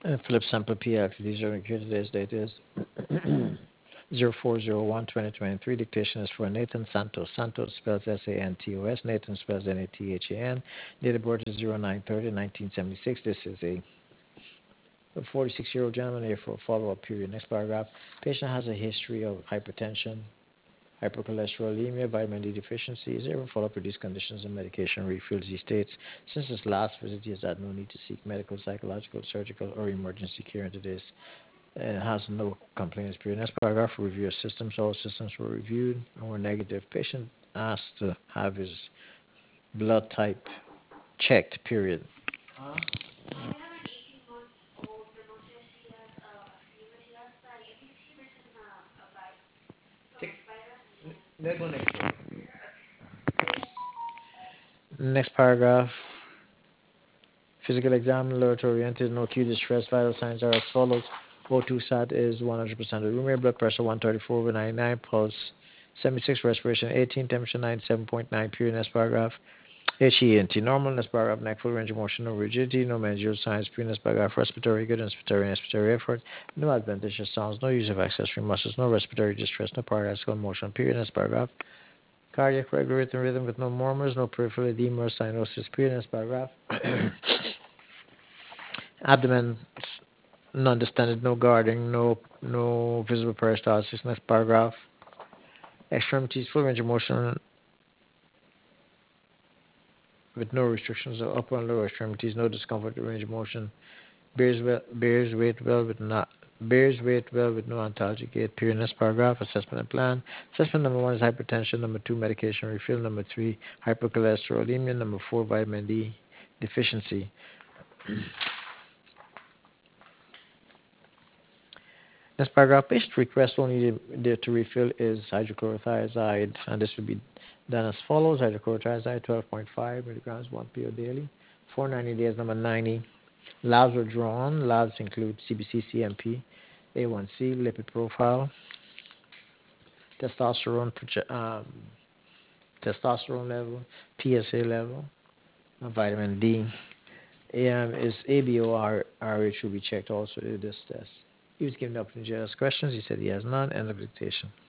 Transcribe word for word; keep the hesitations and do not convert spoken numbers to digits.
Uh, Philip Sample P L. Today's today's date is zero four zero one twenty twenty-three. Dictation is for Nathan Santos. Santos spells S A N T O S. Nathan spells N A T H A N. Date of birth is zero nine thirty nineteen seventy-six. This is a forty-six-year-old gentleman here for a follow-up period. Next paragraph. Patient has a history of hypertension, hypercholesterolemia, vitamin D deficiency. Is ever follow-up with these conditions and medication refills? He states, since his last visit, he has had no need to seek medical, psychological, surgical, or emergency care into this. Uh, has no complaints period. Next paragraph, review of systems. All systems were reviewed and were negative. Patient asked to have his blood type checked period. Next paragraph, physical exam, laboratory oriented, no acute distress, vital signs are as follows. O two sat is one hundred percent of the room air, blood pressure one thirty-four over ninety-nine, pulse seventy-six, respiration eighteen, temperature ninety-seven point nine, period. Next paragraph. H E N T normal, next paragraph, neck full range of motion, no rigidity, no managerial signs, period. Next paragraph, respiratory good, inspiratory and expiratory effort, no adventitious sounds, no use of accessory muscles, no respiratory distress, no paradoxical motion, period. Next paragraph, cardiac regular rhythm, rhythm with no murmurs, no peripheral edema or cyanosis, period. Next paragraph, abdomen non-distended, no guarding, no no visible peristalsis. Next paragraph, extremities full range of motion with no restrictions of upper and lower extremities, no discomfort or range of motion. Bears well, bears weight well with not bears weight well with no ontologic gait. Period. Next paragraph. Assessment and plan. Assessment number one is hypertension. Number two, medication refill. Number three, hypercholesterolemia. Number four, vitamin D deficiency. Next paragraph. Patient request only there to refill is hydrochlorothiazide, and this will be done as follows: hydrochlorothiazide, twelve point five milligrams, one pill daily, for ninety days. Number ninety. Labs were drawn. Labs include C B C, C M P, A one C, lipid profile, testosterone um, testosterone level, P S A level, uh, vitamin D. Um, is A B O R H will be checked also in this test. He was given the opportunity to ask questions. He said he has none. End of dictation.